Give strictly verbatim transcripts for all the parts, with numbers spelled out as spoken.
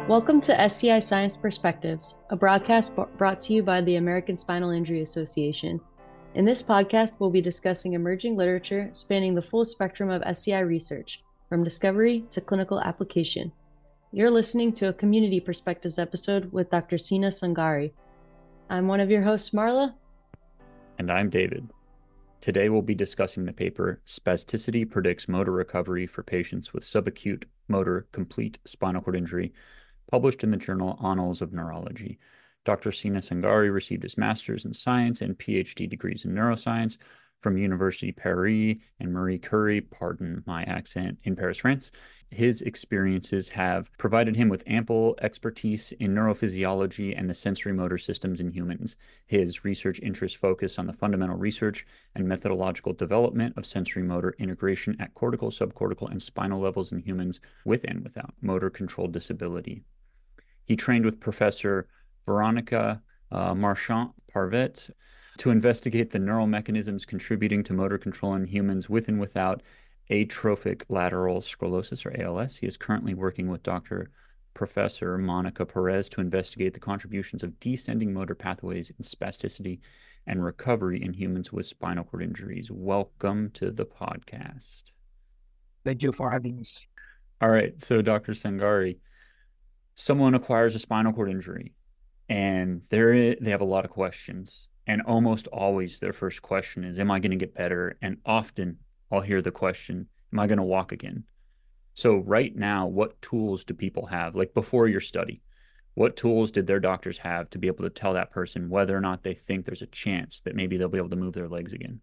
Welcome to S C I Science Perspectives, a broadcast b- brought to you by the American Spinal Injury Association. In this podcast, we'll be discussing emerging literature spanning the full spectrum of S C I research, from discovery to clinical application. You're listening to a Community Perspectives episode with Doctor Sina Sangari. I'm one of your hosts, Marla. And I'm David. Today we'll be discussing the paper Spasticity Predicts Motor Recovery for Patients with Subacute Motor Complete Spinal Cord Injury, published in the journal Annals of Neurology. Doctor Sina Sangari received his master's in science and PhD degrees in neuroscience from Université Paris and Marie Curie, pardon my accent, in Paris, France. His experiences have provided him with ample expertise in neurophysiology and the sensory motor systems in humans. His research interests focus on the fundamental research and methodological development of sensory motor integration at cortical, subcortical, and spinal levels in humans with and without motor control disability. He trained with Professor Veronica uh, Marchant-Parvet to investigate the neural mechanisms contributing to motor control in humans with and without atrophic lateral sclerosis, or A L S. He is currently working with Doctor Professor Monica Perez to investigate the contributions of descending motor pathways in spasticity and recovery in humans with spinal cord injuries. Welcome to the podcast. Thank you for having me. All right, so Doctor Sangari, someone acquires a spinal cord injury and they're, they have a lot of questions. And almost always their first question is, am I going to get better? And often I'll hear the question, am I going to walk again? So right now, what tools do people have? Like before your study, what tools did their doctors have to be able to tell that person whether or not they think there's a chance that maybe they'll be able to move their legs again?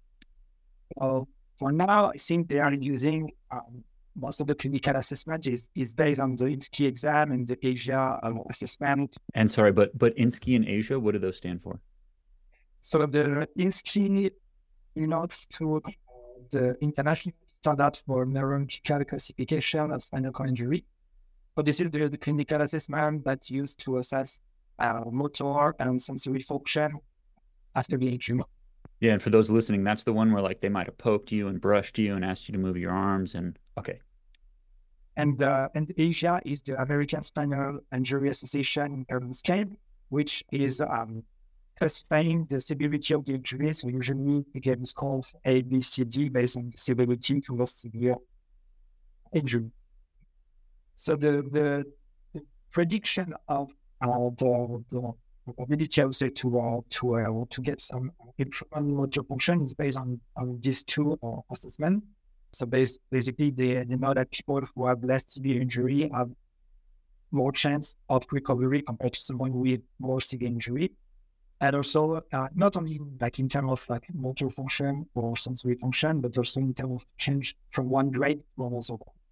Well, for now, I think they are using um, most of the clinical assessment is, is based on the INSCI exam and the ASIA um, assessment. And sorry, but but INSCI and ASIA, what do those stand for? So the INSCI belongs to the International Standard for Neurological Classification of Spinal Cord Injury. So this is the, the clinical assessment that's used to assess uh, motor and sensory function after the injury. Yeah, and for those listening, that's the one where like they might have poked you and brushed you and asked you to move your arms and okay. And uh, and ASIA is the American Spinal Injury Association scale, which is um, classifying the severity of the injury. So usually the game is called A, B, C, D based on the severity to most severe injury. So the the, the prediction of uh, the, the ability, I would say, to uh, to uh, to get some improvement in motor function is based on, on these two uh, assessments. So bas- basically, they, they know that people who have less severe injury have more chance of recovery compared to someone with more severe injury. And also, uh, not only like in terms of like motor function or sensory function, but also in terms of change from one grade to another.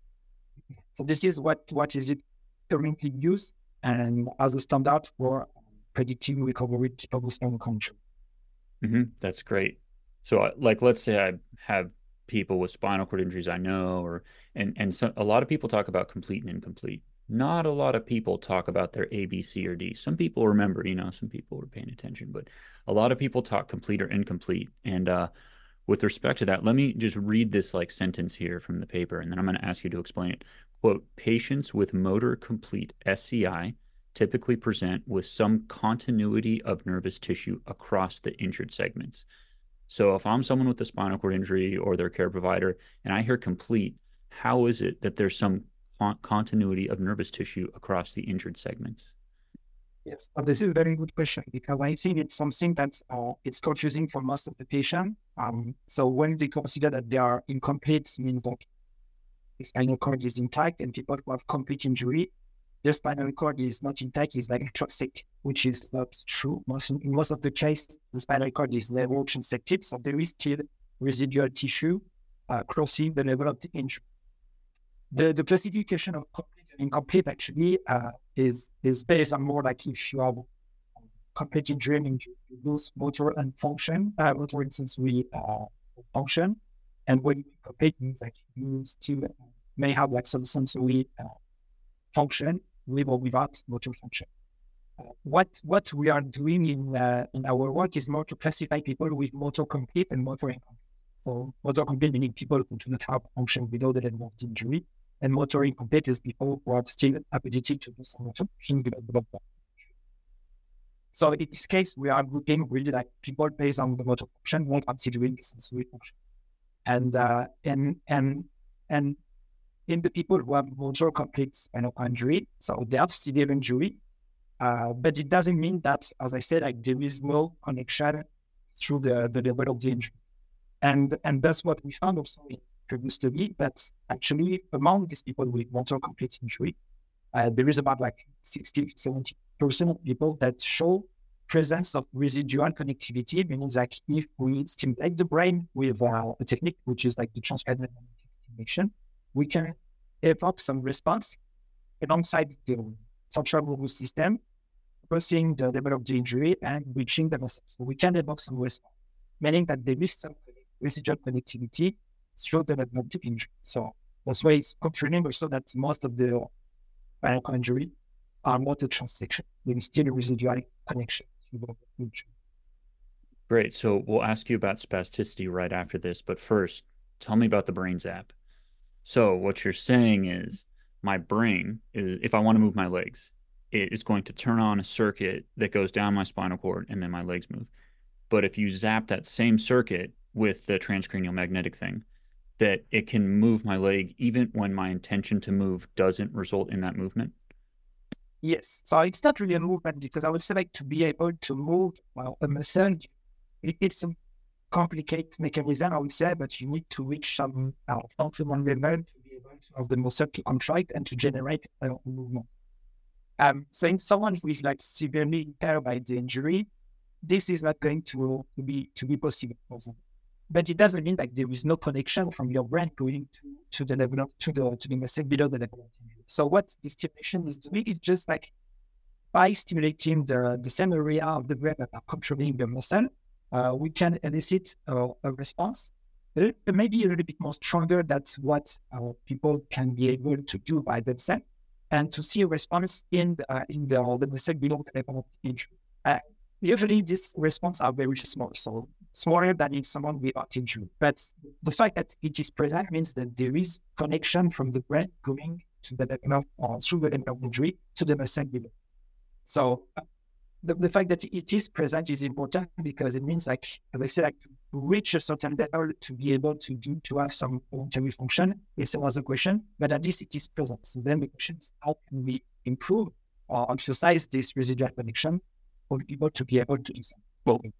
So this is what what is it currently used and as a standard for predicting recovery of the spinal cord injury. Mm-hmm. That's great. So, like, let's say I have people with spinal cord injuries I know, or and and so a lot of people talk about complete and incomplete. Not a lot of people talk about their A, B, C, or D. Some people remember, you know, some people were paying attention, but a lot of people talk complete or incomplete. And uh, with respect to that, let me just read this like sentence here from the paper, and then I'm going to ask you to explain it. Quote, patients with motor complete S C I typically present with some continuity of nervous tissue across the injured segments. So if I'm someone with a spinal cord injury or their care provider, and I hear complete, how is it that there's some continuity of nervous tissue across the injured segments? Yes, so this is a very good question because I think it's something that's uh, it's confusing for most of the patient. Um, so when they consider that they are incomplete, means that the spinal cord is intact, and people who have complete injury, their spinal cord is not intact, is like transected, which is not true. Most in most of the cases, the spinal cord is level transected, so there is still residual tissue uh, crossing the level of the injury. The, the classification of complete and incomplete actually uh, is is based on more like if you have complete injury and you lose motor and function, uh, motor and sensory uh, function, and when incomplete means that you still may have like some sensory uh, function with or without motor function. Uh, what what we are doing in uh, in our work is more to classify people with motor complete and motor incomplete. So motor complete meaning people who do not have function below the level of injury, and motor incomplete is people who have still ability to do some motor function without development. So in this case, we are looking really like people based on the motor function, not considering the sensory function. And uh, and and and in the people who have motor complete spinal injury, so they have severe injury, uh, but it doesn't mean that, as I said, like there is no connection through the, the level of the injury. And and that's what we found also in previous study, that actually among these people with motor complete injury, uh, there is about like sixty to seventy percent of people that show presence of residual connectivity, meaning like if we stimulate the brain with uh, a technique, which is like the transcranial stimulation, we can evoke some response alongside the central nervous system, crossing the level of the injury and reaching the muscle. So we can evoke some response, meaning that there is some residual connectivity through the level of the injury. So that's why it's confirming also that most of the spinal cord injury are motor transaction. There is still a residual connection through the injury. Great. So we'll ask you about spasticity right after this, but first, tell me about the BrainZap. So what you're saying is my brain is, if I want to move my legs, it is going to turn on a circuit that goes down my spinal cord and then my legs move. But if you zap that same circuit with the transcranial magnetic thing, that it can move my leg even when my intention to move doesn't result in that movement? Yes. So it's not really a movement, because I would say like to be able to move well, a muscle, it, it's a complicated mechanism, I would say, but you need to reach some uh, functional level to be able to have the muscle to contract and to generate a movement. Um, so in someone who is like severely impaired by the injury, this is not going to, to be to be possible. But it doesn't mean like there is no connection from your brain going to, to the level of to the to the muscle below the level of injury. So what the stimulation is doing is just like by stimulating the, the same area of the brain that are controlling the muscle, uh, we can elicit uh, a response. It may be a little bit more stronger than what uh, people can be able to do by themselves, and to see a response in the, uh, in the, the muscle below the level of injury. Uh, usually, these responses are very small, so smaller than in someone without injury. But the fact that it is present means that there is connection from the brain going to the level of, or through the level of injury to the muscle below. So uh, the, the fact that it is present is important, because it means, like, as I said, like, to reach a certain level to be able to do, to have some voluntary function is another question, but at least it is present. So then the question is, how can we improve or emphasize this residual connection for people to be able to do something?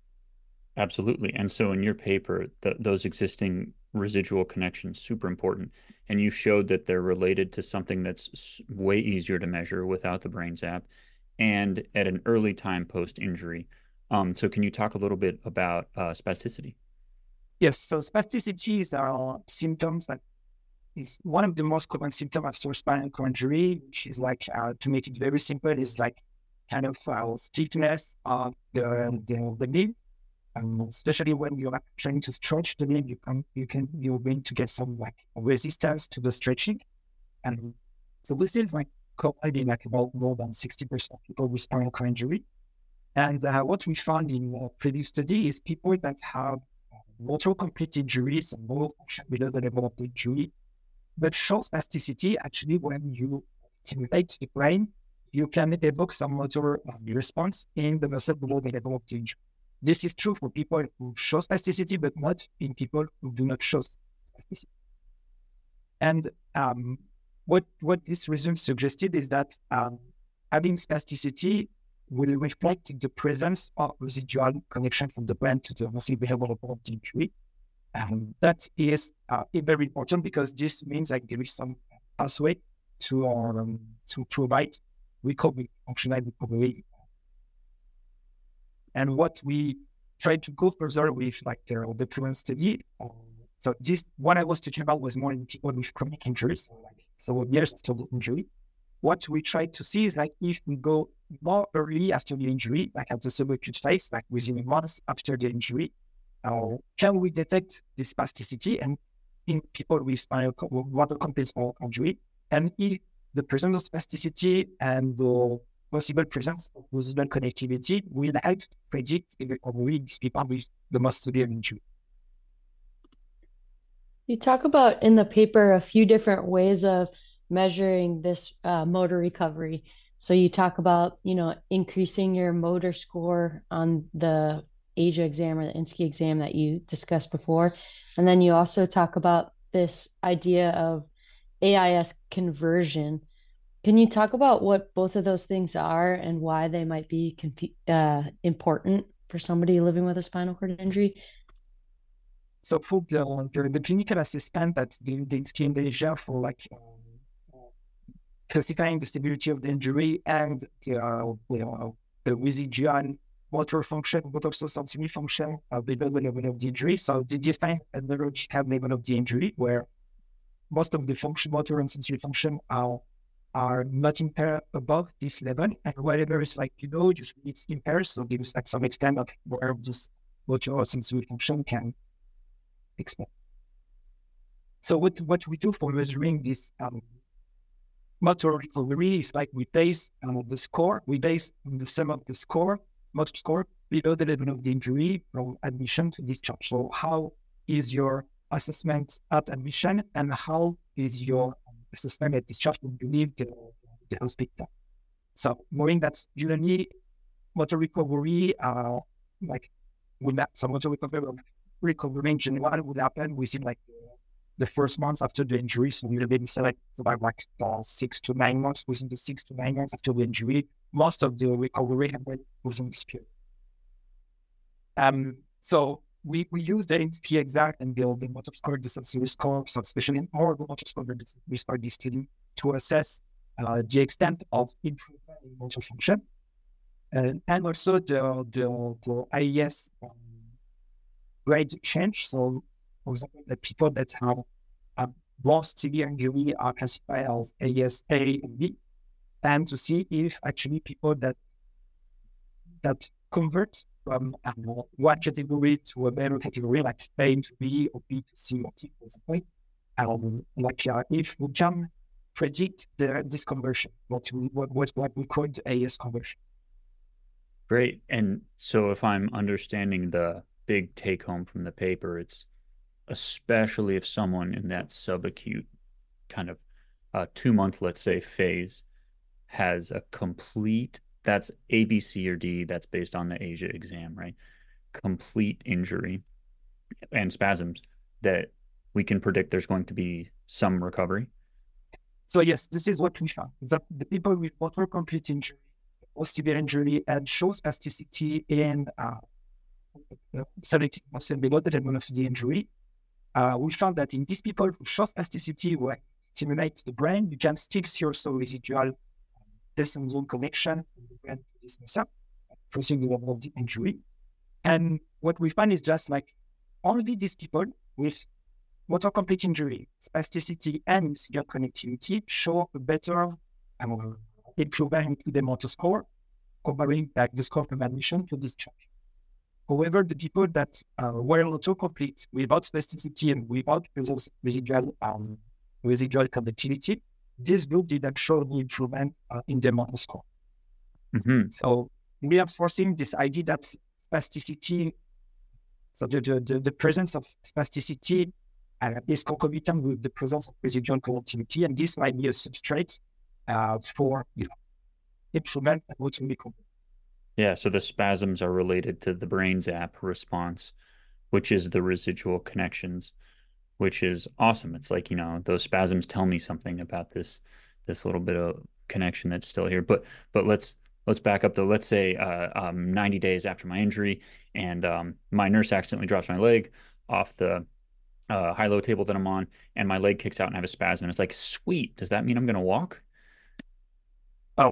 Absolutely. And so in your paper, the, those existing residual connections, super important. And you showed that they're related to something that's way easier to measure without the BrainZap and at an early time post-injury. Um, so can you talk a little bit about uh, spasticity? Yes. So spasticities are symptoms that is one of the most common symptoms after spinal cord injury, which is like, uh, to make it very simple, is like kind of uh, stiffness of the, the, the limb. Um, especially when you're like trying to stretch the limb, you can, you can, you're going to get some like resistance to the stretching. And so this is like common in like about more than sixty percent of people with spinal cord injury. And uh, what we found in a previous study is people that have motor complete injuries and motor function below the level of the injury, but show spasticity. Actually, when you stimulate the brain, you can evoke some motor uh, response in the muscle below the level of the injury. This is true for people who show spasticity, but not in people who do not show spasticity. And um, what what this result suggested is that um, having spasticity will reflect the presence of residual connection from the brain to the muscle below of the injury. And that is uh, very important, because this means like there is some pathway to um, to provide recovery, functional recovery. And what we tried to go further with, like the, the current study. Um, so this, what I was talking about was more in people with chronic injuries, so like so years after the injury. What we tried to see is like if we go more early after the injury, like at the subacute phase, like within a month after the injury, uh, can we detect this spasticity and in people with spinal cord, motor complete spinal injury, and if the presence of spasticity and the possible presence of residual connectivity will help predict the recovery in these people with the most severe injury. You talk about in the paper a few different ways of measuring this uh, motor recovery. So you talk about, you know, increasing your motor score on the A S I A exam or the I N S C E exam that you discussed before. And then you also talk about this idea of A I S conversion. Can you talk about what both of those things are and why they might be confu- uh, important for somebody living with a spinal cord injury? So for the, the, the clinical assessment that the, the in the Asia for like um, classifying the severity of the injury and the, uh, you know, the residual motor function, but also sensory function of the level of the injury. So they define a neurological level of the injury where most of the function, motor and sensory function are are not impaired above this level, and whatever is like below, usually it's impaired. So gives like some extent of where this motor or sensory function can expand. So what what we do for measuring this um, motor recovery is like we base on the score, we base on the sum of the score, motor score below the level of the injury from admission to discharge. So how is your assessment at admission and how is your assessment at discharge when you leave the, the hospital? So knowing that usually motor recovery, uh, like with that, so motor recovery, recovery in general would happen within like the first months after the injury. So we maybe select about like uh, six to nine months. Within the six to nine months after the injury, most of the recovery happened within this period. Um, so we, we use the I N S C E exam and build the motor score, the sensory score, so especially more motor score, the sensory score this study to assess uh, the extent of improvement in motor function. And, and also the, the, the I E S um, grade change. So, for example, the people that have a more severe injury are classified as A E S A and B, and to see if actually people that that convert from um, one category to a better category, like A to B or B to C or T, for example, um, like uh, if we can predict the, this conversion, what we what, what what we call the A E S conversion. Great. And so if I'm understanding the big take home from the paper, it's especially if someone in that subacute kind of uh, two month, let's say, phase has a complete, that's A, B, C, or D, that's based on the A S I A exam, right? Complete injury and spasms, that we can predict there's going to be some recovery. So yes, this is what we found. The, the people with motor complete injury or severe injury and show spasticity in uh, selected muscle below the level of the injury. Uh, we found that in these people who show spasticity, who stimulate the brain, you can still see also residual descending connection from the brain to this muscle, forcing the level of the injury. And what we find is just like only these people with motor complete injury, spasticity, and residual connectivity show a better um, improvement in the motor score, comparing like the score from admission to discharge. However, the people that uh, were autocomplete without spasticity and without residual um, residual conductivity, this group didn't show the improvement uh, in the motor score. Mm-hmm. So reinforcing this idea that spasticity, so the, the, the presence of spasticity uh, is concomitant with the presence of residual conductivity, and this might be a substrate uh, for you know, improvement and motor recovery. Yeah, so the spasms are related to the brain zap response, which is the residual connections, which is awesome. It's like, you know, those spasms tell me something about this this little bit of connection that's still here. But but let's let's back up though. Let's say uh, um, ninety days after my injury, and um, my nurse accidentally drops my leg off the uh, high-low table that I'm on, and my leg kicks out and I have a spasm. And it's like, sweet. Does that mean I'm going to walk? Oh.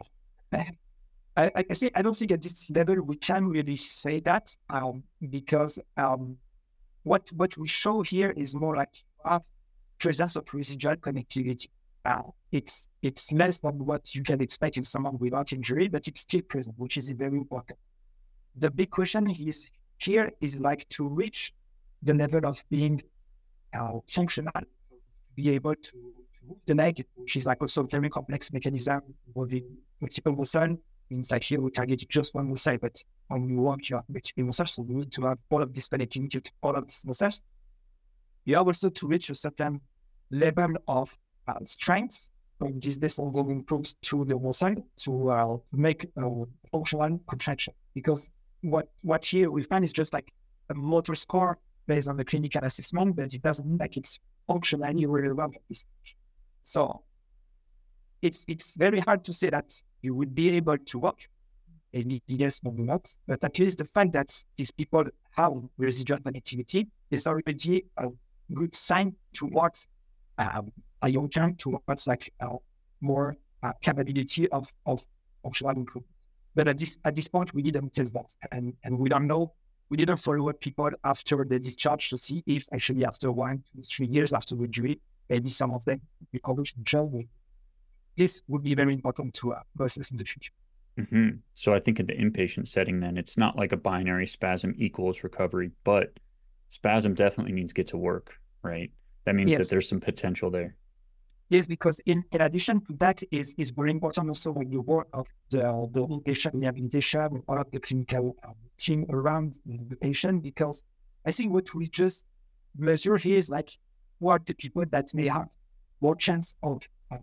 I, I see. I don't think at this level we can really say that um, because um, what what we show here is more like uh, presence of residual connectivity. Uh, it's it's less than what you can expect in someone without injury, but it's still present, which is very important. The big question is here is like to reach the level of being uh, functional, so be able to, to move the leg, which is like also a very complex mechanism involving multiple muscles. Means like here we target just one muscle, but when we walk, you have multiple muscles, so we need to have all of this connectivity to all of these muscles. you have also to reach a certain level of uh, strength from this descending improves to the muscle to uh, make a functional contraction. Because what what here we find is just like a motor score based on the clinical assessment, but it doesn't mean like it's functionally relevant at this stage. So it's it's very hard to say that you would be able to walk. Maybe yes, maybe not. But at least the fact that these people have residual connectivity is already a good sign towards um, a young child, towards like uh, more uh, capability of, of functional improvement. But at this at this point, we didn't test that, and and we don't know. We didn't follow up people after the discharge to see if actually after one, two, three years after the injury, maybe some of them recovered from injury. This would be very important to uh, process in the future. Mm-hmm. So I think in the inpatient setting, then it's not like a binary spasm equals recovery, but spasm definitely means get to work, right? That means yes. that there's some potential there. Yes, because in, in addition to that is is very important also when you work of the the inpatient rehabilitation, all of the clinical um, team around the patient, because I think what we just measure here is like what are the people that may have more chance of um,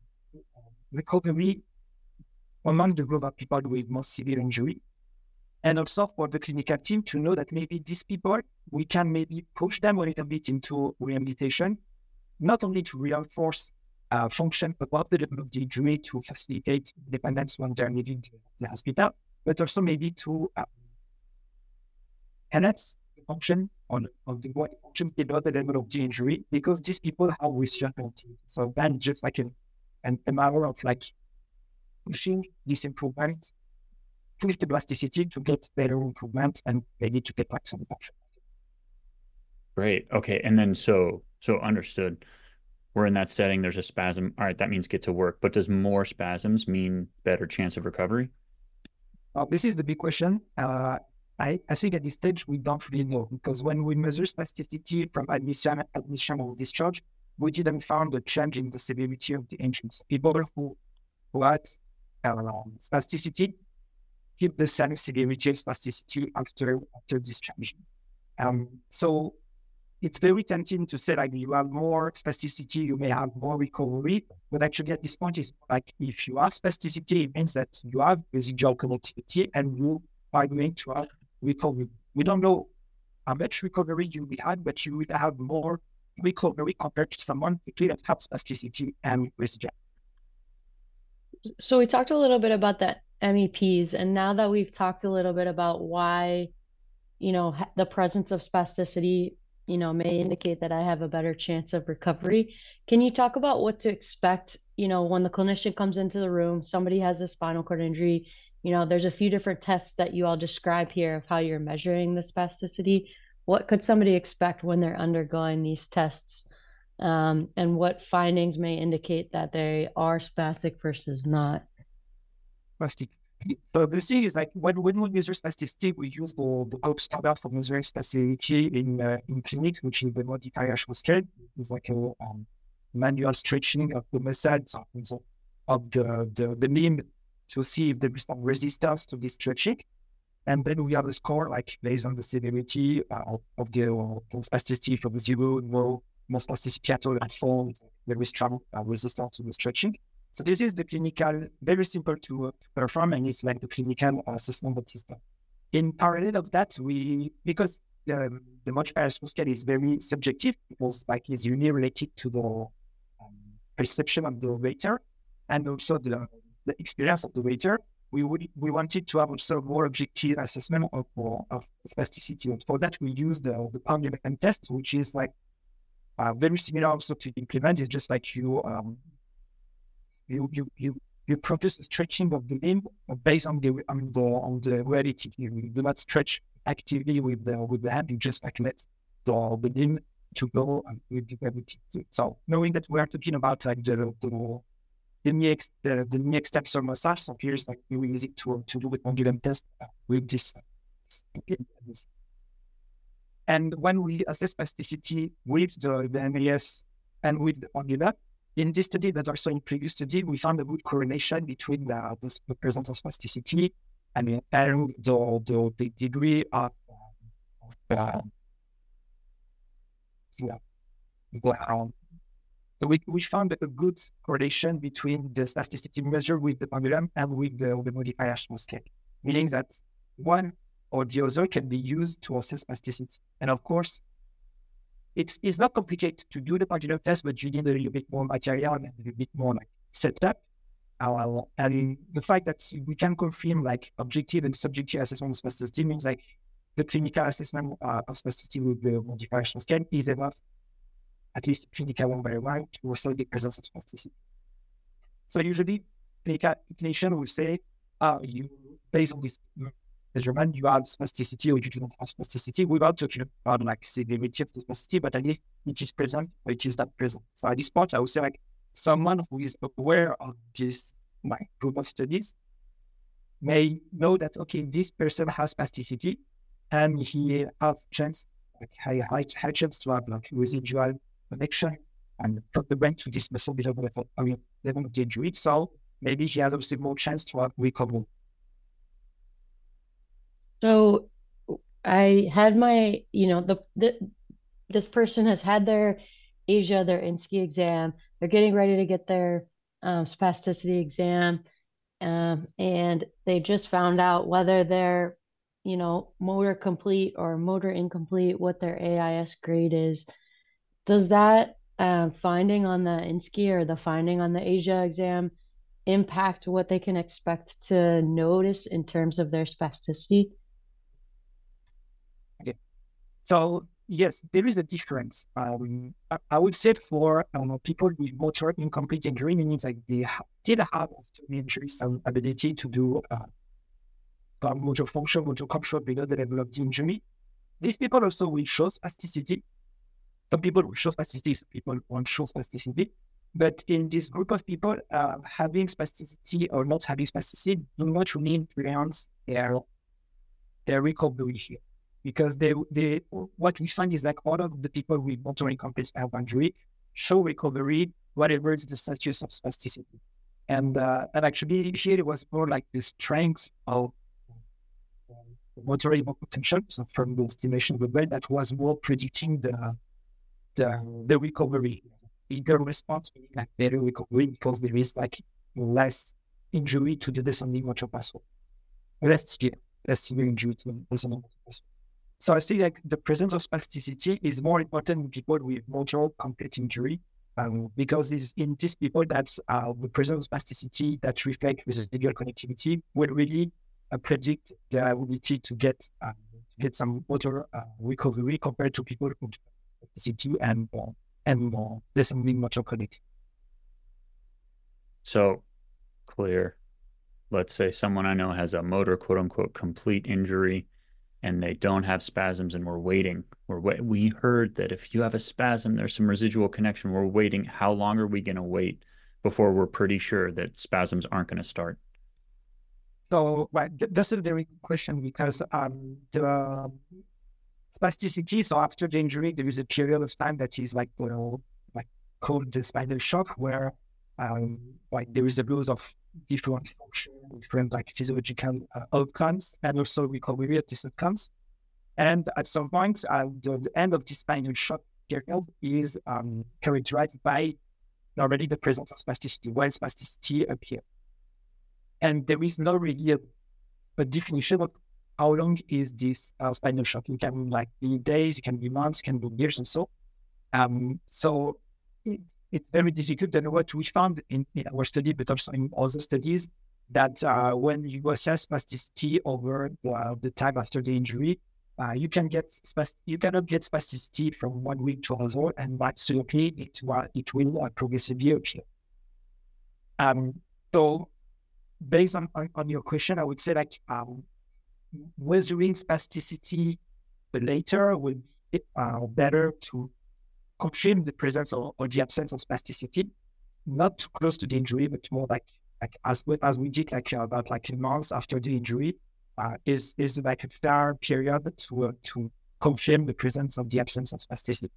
recovery among the group of people with most severe injury. And also for the clinical team to know that maybe these people, we can maybe push them a little bit into rehabilitation, not only to reinforce uh, function above the level of the injury to facilitate dependence when they're leaving the, the hospital, but also maybe to uh, enhance the function on, on the body function below the level of the injury, because these people have residual connectivity. So then just like an, an, a matter of like pushing this improvement, push the plasticity to get better improvement and maybe to get back some function. Great. Okay. And then so so understood. We're in that setting, there's a spasm. All right, that means get to work. But does more spasms mean better chance of recovery? Uh, this is the big question. Uh, I, I think at this stage, we don't really know, because when we measure spasticity from admission, admission or discharge, we didn't find a change in the severity of the injuries. People who, who had um, spasticity keep the same severity of spasticity after, after discharge. Um, so it's very tempting to say like you have more spasticity, you may have more recovery, but actually at this point is like if you have spasticity, it means that you have residual connectivity and you are going to have recovery. We don't know how much recovery you will have, but you will have more recovery compared to someone who didn't have spasticity and residual. So we talked a little bit about the M E Ps, and now that we've talked a little bit about why, you know, the presence of spasticity, you know, may indicate that I have a better chance of recovery. Can you talk about what to expect, you know, when the clinician comes into the room, somebody has a spinal cord injury, you know, there's a few different tests that you all describe here of how you're measuring the spasticity. What could somebody expect when they're undergoing these tests? Um, and what findings may indicate that they are spastic versus not? Spastic. So the thing is like when, when we measure spasticity, we use the, the gold standard for measuring spasticity in uh, in clinics, which is the modified Ashworth scale. It's like a um, manual stretching of the muscles of the, the, the limb to see if there is some resistance to this stretching. And then we have a score like based on the severity uh, of the, uh, the spasticity from zero, no, more spasticity at all, and four, very strong uh, resistance to the stretching. So this is the clinical, very simple to uh, perform, and it's like the clinical assessment that is done. In parallel of that, we, because the, the modified Ashworth scale is very subjective, because like it's really related to the um, perception of the waiter and also the, the experience of the waiter, we would we wanted to have also more objective assessment of, of spasticity. And for that, we use the, the Pound American test, which is like uh, very similar also to implement. It's just like you, um, You you you you produce a stretching of the limb based on the on the on the reality. You do not stretch actively with the with the hand. You just like let the, the limb to go with the gravity. So knowing that we are talking about like the the the knee the, the knee extensor massage, so here's like we use it to to do with pendulum test with this. And when we assess spasticity with the, the M A S and with the pendulum, in this study, but also in previous study, we found a good correlation between the, the, the presence of spasticity and, and the, the, the degree of, uh, yeah, ground. So we, we found a good correlation between the spasticity measured with the pendulum and with the, the modified Ashmore scale, meaning that one or the other can be used to assess spasticity. And of course, it's it's not complicated to do the pendulum test, but you need a little bit more material and a little bit more like setup. Uh, and the fact that we can confirm like objective and subjective assessment of spasticity means like the clinical assessment uh, of spasticity with the modified Ashmore scale is enough, at least clinical one by one, to assess the presence of spasticity. So usually, clinical clinician will say, uh, you based on this measurement, you have spasticity or you do not have spasticity, without talking about like severity of the spasticity, but at least it is present or it is not present. So at this point, I would say like someone who is aware of this like group of studies may know that, okay, this person has spasticity and he has chance, like high, high, high chance to have like residual connection and put the brain to this muscle below the level, I mean, level of the injury. So maybe he has also more chance to have recovery. So I had my, you know, the, the this person has had their A S I A, their I N S C E exam. They're getting ready to get their um, spasticity exam, um, and they just found out whether they're, you know, motor complete or motor incomplete, what their A I S grade is. Does that uh, finding on the I N S C E or the finding on the A S I A exam impact what they can expect to notice in terms of their spasticity? Okay. So yes, there is a difference. Um, I, I would say for um, people with motor incomplete injury, meaning like they ha- still have after the injury some ability to do uh, motor function, motor control below the level of the injury. These people also will show spasticity. Some people will show spasticity, some people won't show spasticity. But in this group of people, uh, having spasticity or not having spasticity do not really influence their their recovery here. Because they, they, what we find is like all of the people with motor incomplete spinal injury show recovery, whatever is the status of spasticity. And uh, and actually here it was more like the strength of motor potential, so from the estimation of the brain, that was more predicting the the, the recovery. Bigger response, like better recovery, because there is like less injury to the descending motor pathway. Less severe, less severe injury to the descending motor pathway. So I see like the presence of spasticity is more important in people with motor complete injury, um, because it's in these people that uh, the presence of spasticity that reflect residual connectivity will really uh, predict their ability to get uh, to get some motor uh, recovery compared to people with spasticity and uh, and uh, descending motor connectivity. So clear. Let's say someone I know has a motor quote unquote complete injury, and they don't have spasms, and we're waiting. We're wa- we heard that if you have a spasm, there's some residual connection. We're waiting. How long are we going to wait before we're pretty sure that spasms aren't going to start? So well, that's a very good question, because um, the spasticity, so after the injury, there is a period of time that is like, you know, like called the spinal shock, where um, like there is a loss of different function, different like physiological uh, outcomes, and also recovery of these outcomes. And at some point, uh, the, the end of this spinal shock period is um, characterized by already the presence of spasticity, when spasticity appears. And there is not really a, a definition of how long is this uh, spinal shock. It can like be days, it can be months, it can be years and so. Um, so it's, it's very difficult. And what we found in, in our study, but also in other studies, that uh, when you assess spasticity over the, the time after the injury, uh, you can get spast- you cannot get spasticity from one week to another, and absolutely it, uh, it will uh, progressively appear. Um, so based on, on, on your question, I would say like um, measuring spasticity later would be uh, better to confirm the presence or, or the absence of spasticity, not too close to the injury, but more like like as as we did like about like a month after the injury, uh, is is like a fair period to uh, to confirm the presence of the absence of spasticity.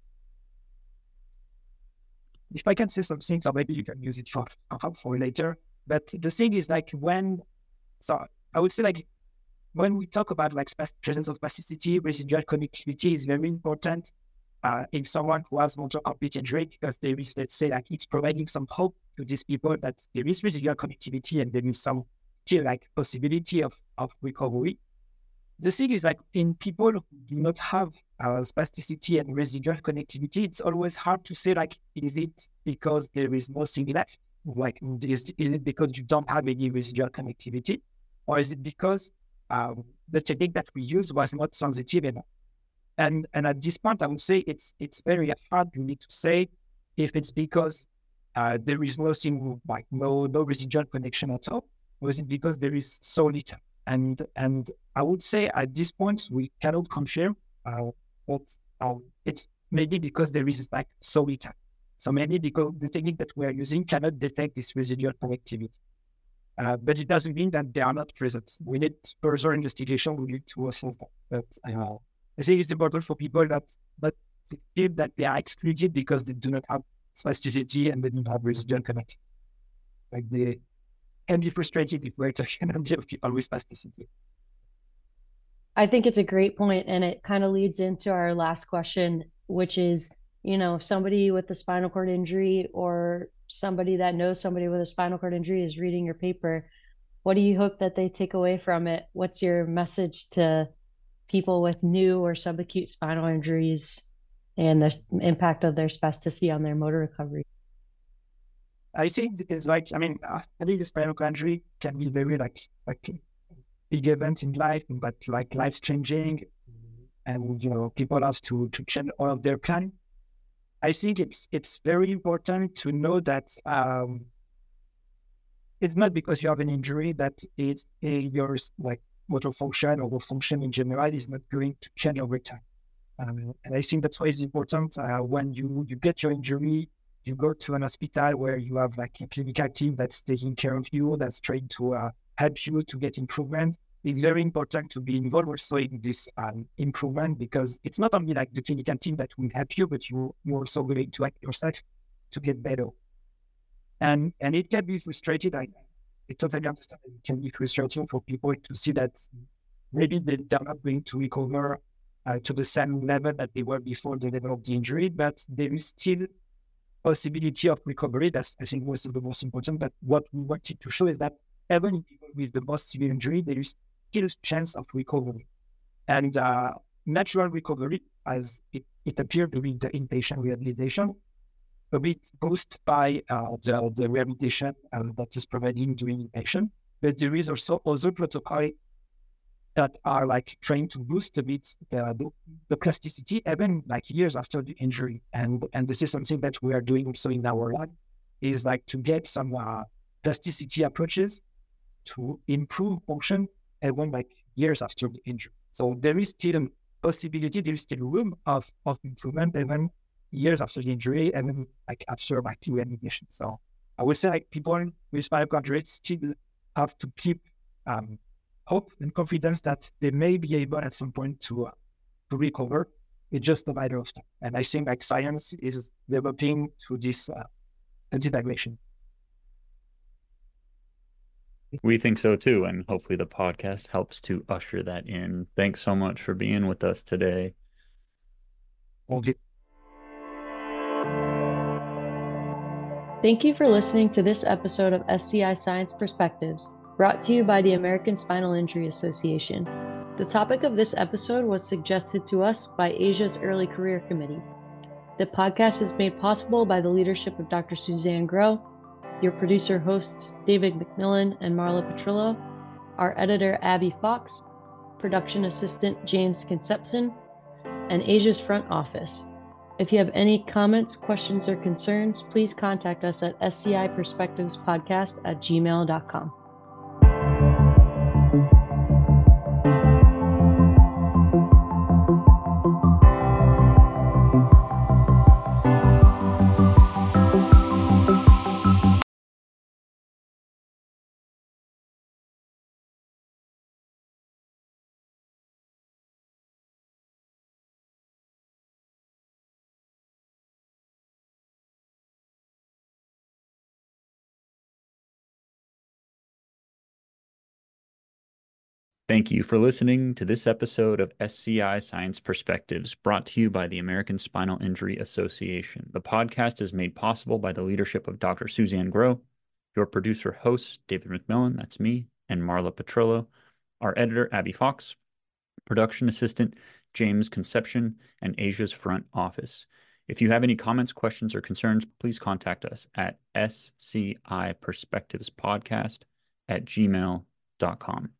If I can say something, so maybe you can use it for for later. But the thing is like when, so I would say like when we talk about like sp- presence of spasticity, residual connectivity is very important uh, in someone who has motor complete injury, because there is, let's say, like it's providing some hope to these people that there is residual connectivity and there is some still like possibility of, of recovery. The thing is, like in people who do not have uh, spasticity and residual connectivity, it's always hard to say, like, is it because there is nothing left? Like, is, is it because you don't have any residual connectivity? Or is it because um, the technique that we used was not sensitive enough? And and at this point, I would say it's it's very hard really to say if it's because uh, there is nothing, like no no residual connection at all, or is it because there is so little? And and I would say at this point we cannot confirm, uh, but um, it's maybe because there is like so little. So maybe because the technique that we are using cannot detect this residual connectivity. Uh, but it doesn't mean that they are not present. We need further investigation. We need to assess that. But uh, I think it's important for people that that feel that they are excluded because they do not have spasticity and they don't have residual connectivity. Like they can be frustrated if we're talking about people with spasticity. I think it's a great point, and it kind of leads into our last question, which is, you know, if somebody with a spinal cord injury or somebody that knows somebody with a spinal cord injury is reading your paper, what do you hope that they take away from it? What's your message to people with new or subacute spinal injuries and the impact of their spasticity on their motor recovery? I think it's like, I mean, I think the spinal cord injury can be very like, like big event in life, but like life changing, and you know, people have to to change all of their plan. I think it's it's very important to know that um, it's not because you have an injury that it's uh, your like motor function or function in general is not going to change over time. Um, and I think that's why it's important uh, when you you get your injury, you go to an hospital where you have like a clinical team that's taking care of you, that's trying to uh, help you to get improvement. It's very important to be involved also in this um, improvement, because it's not only like the clinical team that will help you, but you, you're also going to act yourself to get better. And and it can be frustrating. I, I totally understand it can be frustrating for people to see that maybe they, they're not going to recover uh, to the same level that they were before the level of the injury, but there is still possibility of recovery. That's, I think, was the most important. But what we wanted to show is that even in people with the most severe injury, there is still a chance of recovery. And uh, natural recovery, as it, it appeared during the inpatient rehabilitation, a bit boosted by uh, the, the rehabilitation uh, that is provided during inpatient. But there is also other protocols that are like trying to boost a bit the, the, the plasticity, even like years after the injury. And and this is something that we are doing also in our lab, is like to get some uh, plasticity approaches to improve function even like years after the injury. So there is still a possibility, there is still room of, of improvement even years after the injury, and like after like rehabilitation. So I would say like people with spinal cord injury still have to keep um, hope and confidence that they may be able at some point to uh, to recover. It's just a matter of time. And I think like science is developing to this uh, integration. We think so too, and hopefully the podcast helps to usher that in. Thanks so much for being with us today. Okay. Thank you for listening to this episode of S C I Science Perspectives, brought to you by the American Spinal Injury Association. The topic of this episode was suggested to us by Asia's Early Career Committee. The podcast is made possible by the leadership of Doctor Suzanne Groh, your producer hosts David McMillan and Marla Petrillo, our editor Abby Fox, production assistant James Concepson, and Asia's front office. If you have any comments, questions, or concerns, please contact us at S C I Perspectives Podcast at gmail dot com. Thank you for listening to this episode of S C I Science Perspectives, brought to you by the American Spinal Injury Association. The podcast is made possible by the leadership of Doctor Suzanne Groh, your producer host, David McMillan, that's me, and Marla Petrillo, our editor, Abby Fox, production assistant, James Conception, and Asia's front office. If you have any comments, questions, or concerns, please contact us at S C I Perspectives Podcast at gmail dot com.